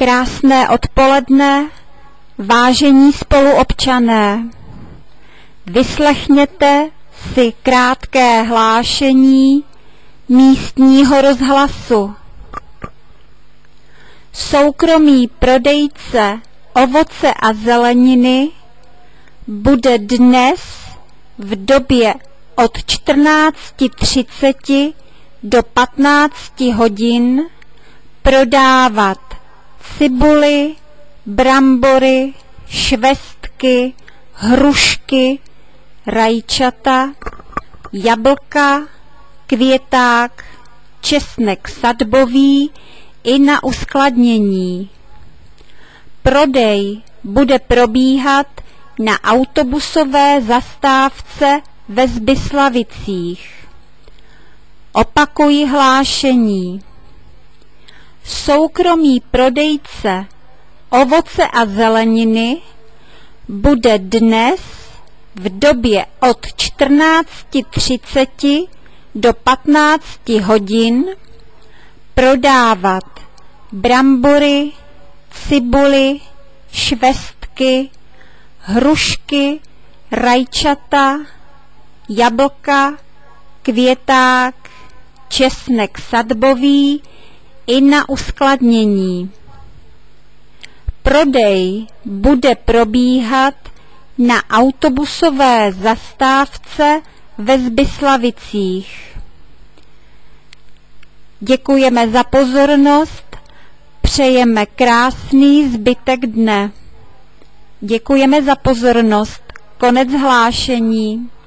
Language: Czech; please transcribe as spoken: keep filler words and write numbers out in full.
Krásné odpoledne, vážení spoluobčané. Vyslechněte si krátké hlášení místního rozhlasu. Soukromý prodejce ovoce a zeleniny bude dnes v době od čtrnácti třiceti do patnácti hodin prodávat cibuli, brambory, švestky, hrušky, rajčata, jablka, květák, česnek sadbový i na uskladnění. Prodej bude probíhat na autobusové zastávce ve Zbyslavicích. Opakuji hlášení. Soukromý prodejce ovoce a zeleniny bude dnes v době od čtrnácti třiceti do patnácti hodin prodávat brambory, cibuli, švestky, hrušky, rajčata, jablka, květák, česnek sadbový i na uskladnění. Prodej bude probíhat na autobusové zastávce ve Zbyslavicích. Děkujeme za pozornost, přejeme krásný zbytek dne. Děkujeme za pozornost. Konec hlášení.